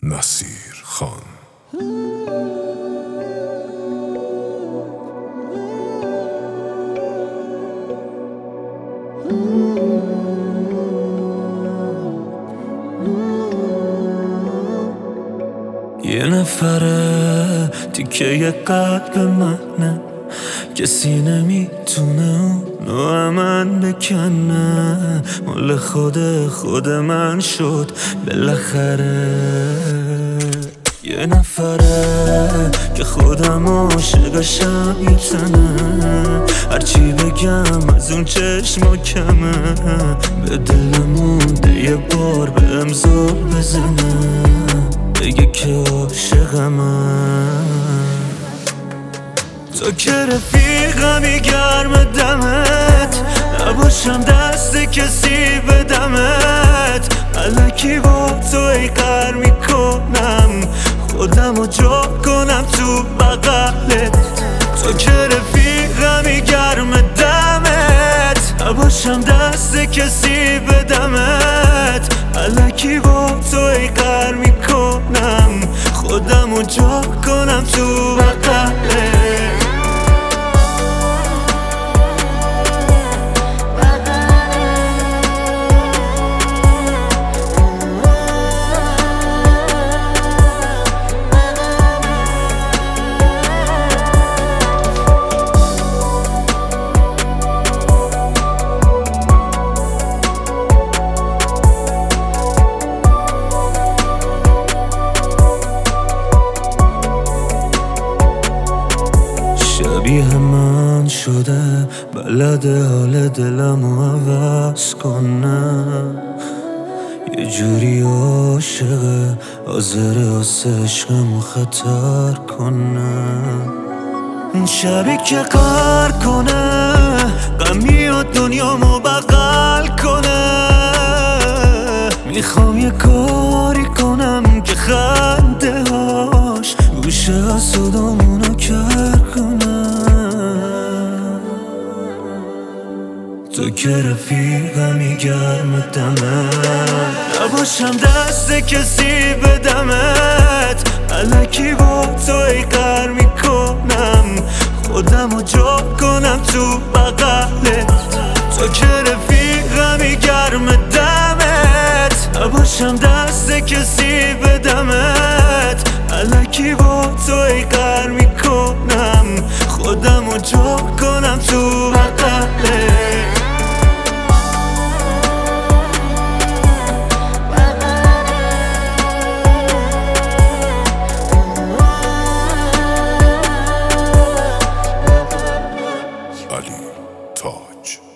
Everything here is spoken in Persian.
نصیر خان. یه نفره تیکه قلب منه، کسی نمیتونه اونو من بکنه. مال خود من شد بالاخره. یه نفره که خودم عاشقشم میتنه، هرچی بگم از اون چشما کمه. به دلم مونده یه بار به امضا بزنه، بگه که عاشقمه. تو که رفیقمی گرم دمت، نباشم دست کسی بدمت. الکی با تو ای قر میکنم، خودمو جا کنم تو بغلت. تو که رفیقمی گرم دمت، نباشم دست کسی بدمت. الکی با تو ای قر میکنم، خودمو جا کنم تو بغلت. شبیه من شده، بلده حال دلمو عوض کنه. یه جوری عاشقه، حاضره واسه عشقمو خطر کنه. اون شبی که قهر کنه، غمی و دنیامو بغل کنه. میخوام یه کاری کنم که خنده هاش گوشه حسودامونو کر کنه. تو که رفیقمی گرم دمت، نباشم دست کسی بدمت. الکی با تو ای قر میکنم، خودمو جا کنم تو بغلت. تو که رفیقمی گرم دمت، نباشم دست کسی بدمت. الکی با تو ای قر میکنم، خودمو جا کنم تو بغلت. علی تاج.